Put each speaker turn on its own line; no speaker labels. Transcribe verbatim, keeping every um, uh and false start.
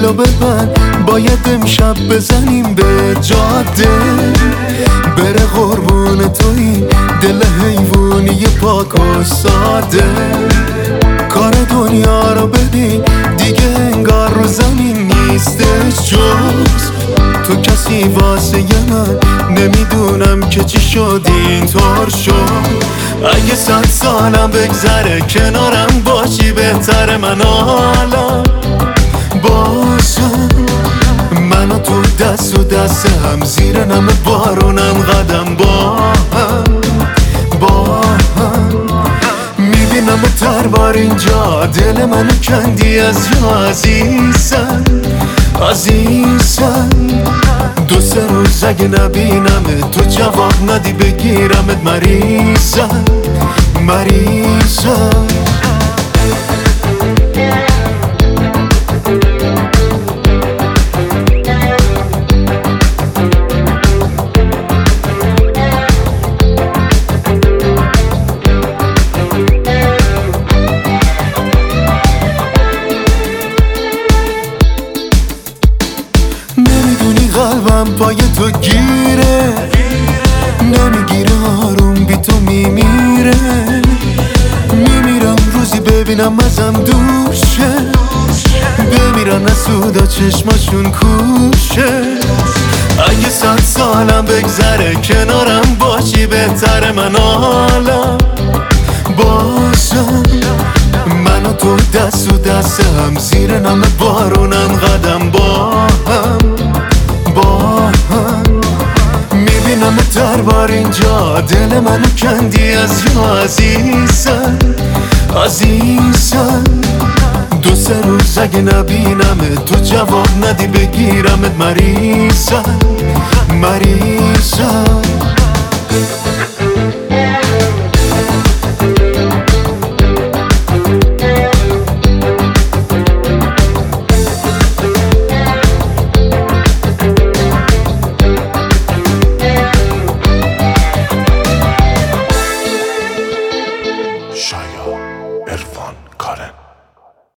دلو ببند، باید امشب بزنیم به جاده. بره قربون تو این دل حیوانی پاک و ساده. کار دنیا رو ببین دیگه انگار رو زمین نیستش جز تو. کسی واسه من نمیدونم که چی شد اینطور شد. اگه صد سالم بگذره کنارم باشی بهتره. من حالا باشم من و تو دست و دست هم، زیر نم بارونم قدم با هم با هم. میبینم تر بار اینجا دل منو کندی از جا عزیزم عزیزم. دو سه روز اگه نبینمت تو جواب ندی بگیرمت مریضم مریضم. قلبم پای تو گیره، نمیگیره آروم بی تو میمیره. میمیرم روزی ببینم ازم دوشه، بمیرن نسودا چشماشون کوشه. اگه صد سالم بگذره کنارم باشی بهتره. من حالا باشم من و تو دست و دست هم، زیر نم بارونم قدم با هم با هم. میبینم تر بار اینجا دل منو کندی از جا عزیزم عزیزم. دو سه روز اگه نبینمت تو جواب ندی بگیرمت مریضم مریضم.